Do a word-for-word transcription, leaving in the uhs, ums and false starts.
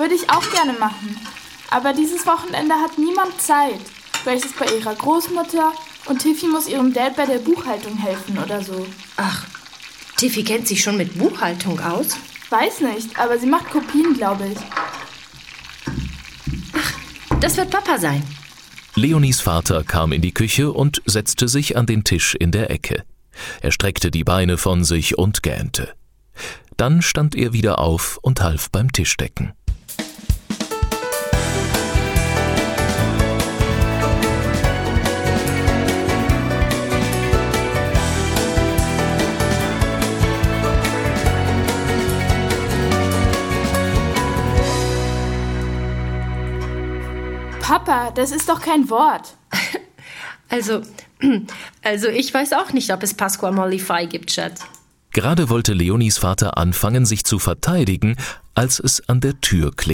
Würde ich auch gerne machen. Aber dieses Wochenende hat niemand Zeit. Grace ist bei ihrer Großmutter und Tiffy muss ihrem Dad bei der Buchhaltung helfen oder so. Ach, Tiffy kennt sich schon mit Buchhaltung aus? Weiß nicht, aber sie macht Kopien, glaube ich. Ach, das wird Papa sein. Leonies Vater kam in die Küche und setzte sich an den Tisch in der Ecke. Er streckte die Beine von sich und gähnte. Dann stand er wieder auf und half beim Tischdecken. Papa, das ist doch kein Wort. Also, also ich weiß auch nicht, ob es Pasqua Mollify gibt, Schatz. Gerade wollte Leonies Vater anfangen, sich zu verteidigen, als es an der Tür klingelte.